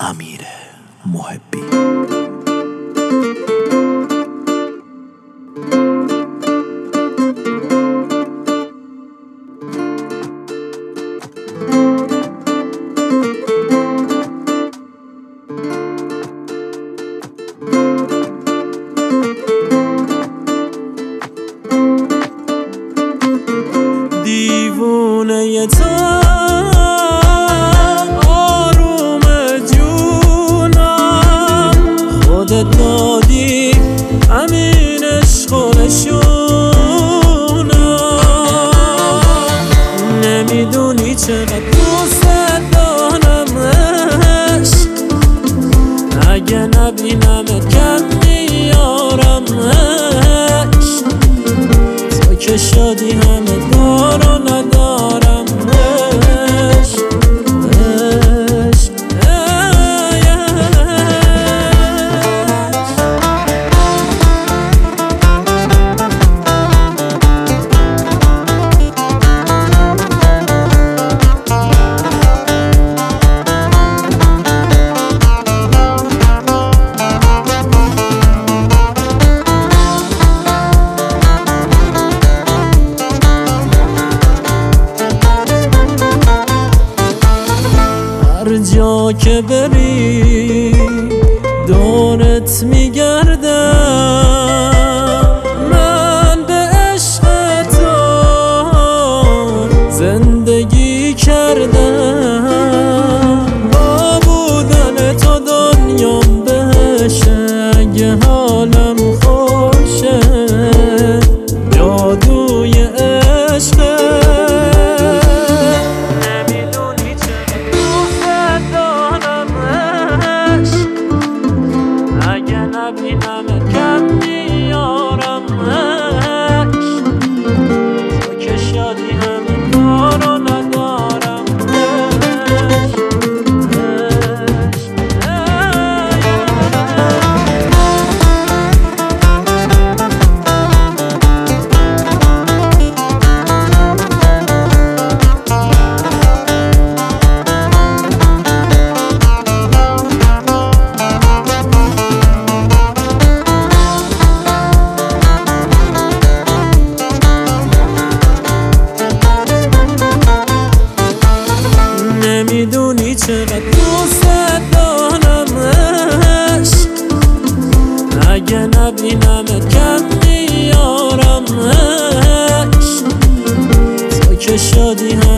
امیر محبی. دیوونه تو آروم جونم، خودت دادی همین عشق و نشونم. نمیدونی چقدر دوست دارم عشق، اگه نبینمت کم میارم عشق. تو که شادی همه دار و ندارم عشق عشق. هر جا که بری دورت میگردم، من به عشق تو زندگی کردم. با بودن تو دنیام بهشه، اگه حالم خوشه جادوی عشقه. نبینمت کم میارم عشق، تو که شادی همه دار و ندارم عشق نمیدونی چقدر دوست دارم عشق، اگه نبینمت کم میارم عشق. تو که شادی